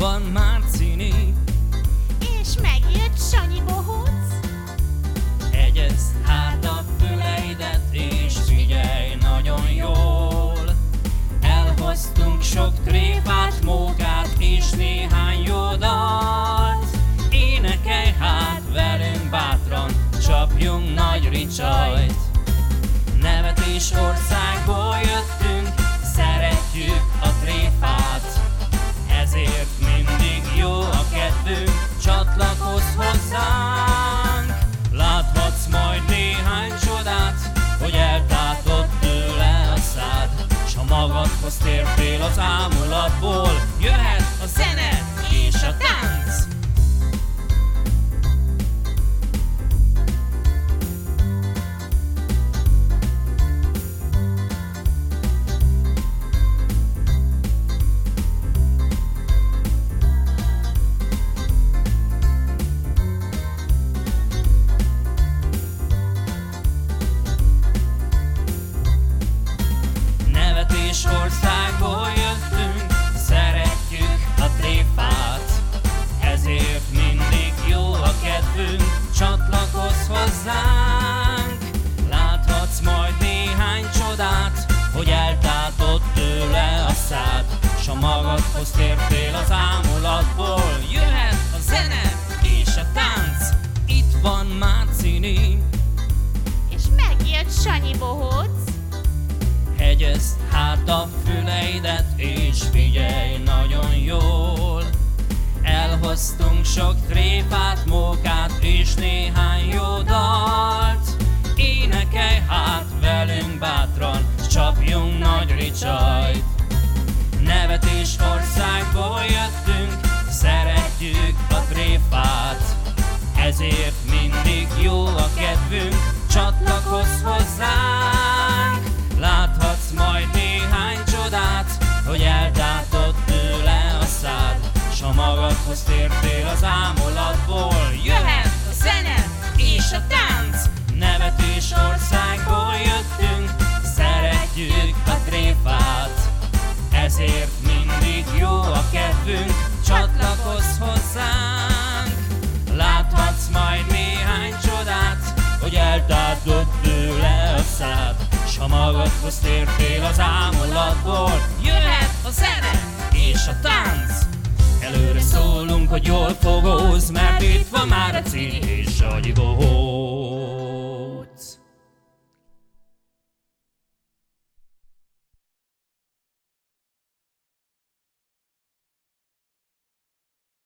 van Márcini, és megjött Sanyi Bohóc. Hegyezd hát a füleidet, és figyelj nagyon jól. Elhoztunk sok tréfát, mókát és néhány jó dalt. Énekelj hát velünk bátran, csapjunk nagy ricsajt. Nevetés országból jöttünk, szeretjük a tréfát, ezért mindig jó a kedvünk, csatlakozz hozzánk. Láthatsz majd néhány csodát, hogy eltátott tőle a szád, s ha magadhoz tértél az ámulatból, jöhet a zene és a tánc. Országból jöttünk, szeretjük a tréfát, ezért mindig jó a kedvünk, csatlakozz hozzánk. Láthatsz majd néhány csodát, hogy eltátott tőle a szád, s ha magadhoz tértél az ámulatból, jöhet a zene és a tánc. Itt van Márcini, és megjött Sanyi Bohóc. Hegyezd hát a füleidet, és figyelj nagyon jól. Elhoztunk sok tréfát, mókát és néhány jó dalt. Énekelj hát velünk bátran, s csapjunk nagy ricsajt. Nevetés országból jöttünk, szeretjük a tréfát, ezért mindig jó a kedvünk, csatlakozz hozzánk. Láthatsz majd néhány csodát, hogy eltátott tőle a szád, s ha magadhoz tértél az ámulatból, jöhet a zene és a tánc. Nevetés országból jöttünk, szeretjük a tréfát, ezért mindig jó a kedvünk, csatlakozz hozzánk. Láthatsz majd néhány csodát, hogy eltátott tőle a szád, s ha magadhoz tértél az ámulatból, jöhet a zene és a tánc. Előre szólunk, hogy jól fogózz, mert itt van